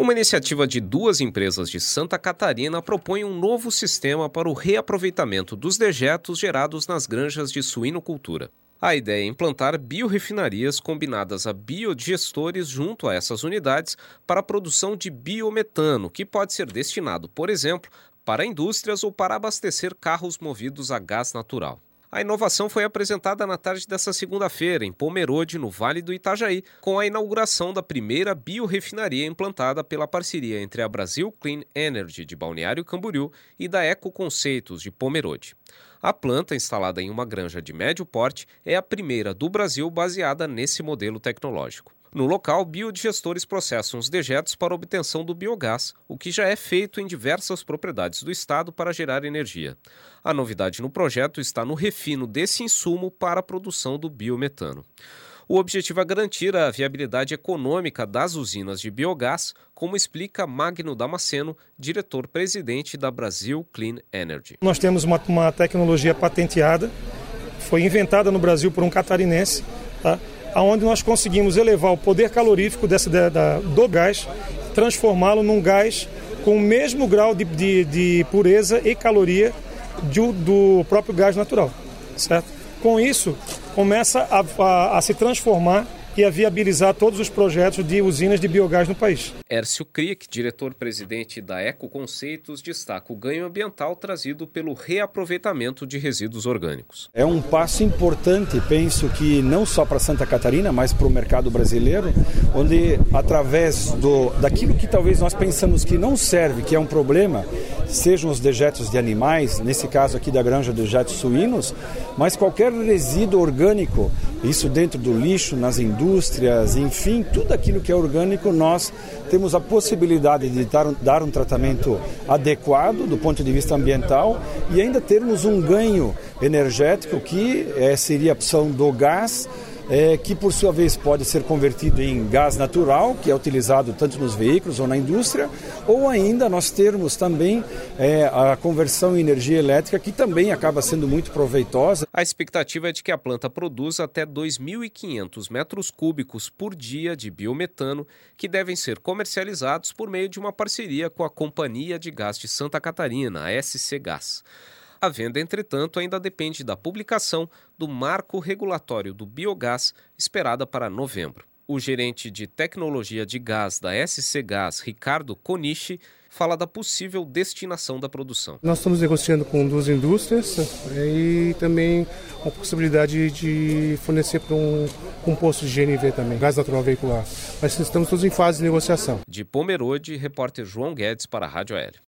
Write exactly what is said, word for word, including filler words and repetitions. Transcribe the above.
Uma iniciativa de duas empresas de Santa Catarina propõe um novo sistema para o reaproveitamento dos dejetos gerados nas granjas de suinocultura. A ideia é implantar biorrefinarias combinadas a biodigestores junto a essas unidades para a produção de biometano, que pode ser destinado, por exemplo, para indústrias ou para abastecer carros movidos a gás natural. A inovação foi apresentada na tarde desta segunda-feira, em Pomerode, no Vale do Itajaí, com a inauguração da primeira biorrefinaria implantada pela parceria entre a Brasil Clean Energy, de Balneário Camboriú, e da Eco Conceitos, de Pomerode. A planta, instalada em uma granja de médio porte, é a primeira do Brasil baseada nesse modelo tecnológico. No local, biodigestores processam os dejetos para obtenção do biogás, o que já é feito em diversas propriedades do estado para gerar energia. A novidade no projeto está no refino desse insumo para a produção do biometano. O objetivo é garantir a viabilidade econômica das usinas de biogás, como explica Magno Damasceno, diretor-presidente da Brasil Clean Energy. Nós temos uma, uma tecnologia patenteada, foi inventada no Brasil por um catarinense, tá? Onde nós conseguimos elevar o poder calorífico dessa, da, da, do gás, transformá-lo num gás com o mesmo grau de, de, de pureza e caloria de, do próprio gás natural, certo? Com isso, começa a, a, a se transformar e a viabilizar todos os projetos de usinas de biogás no país. Hércio Kriek, diretor-presidente da Eco Conceitos, destaca o ganho ambiental trazido pelo reaproveitamento de resíduos orgânicos. É um passo importante, penso que não só para Santa Catarina, mas para o mercado brasileiro, onde através do, daquilo que talvez nós pensamos que não serve, que é um problema, sejam os dejetos de animais, nesse caso aqui da granja de dejetos suínos, mas qualquer resíduo orgânico, isso dentro do lixo, nas indústrias, enfim, tudo aquilo que é orgânico, nós temos a possibilidade de dar, dar um tratamento adequado do ponto de vista ambiental e ainda termos um ganho energético que é, seria a opção do gás, É, que por sua vez pode ser convertido em gás natural, que é utilizado tanto nos veículos ou na indústria, ou ainda nós termos também é, a conversão em energia elétrica, que também acaba sendo muito proveitosa. A expectativa é de que a planta produza até dois mil e quinhentos metros cúbicos por dia de biometano, que devem ser comercializados por meio de uma parceria com a Companhia de Gás de Santa Catarina, a S C Gás. A venda, entretanto, ainda depende da publicação do Marco Regulatório do Biogás, esperada para novembro. O gerente de tecnologia de gás da S C Gás, Ricardo Konishi, fala da possível destinação da produção. Nós estamos negociando com duas indústrias e também a possibilidade de fornecer para um, um posto de G N V também, gás natural veicular. Mas estamos todos em fase de negociação. De Pomerode, repórter João Guedes para a Rádio Aérea.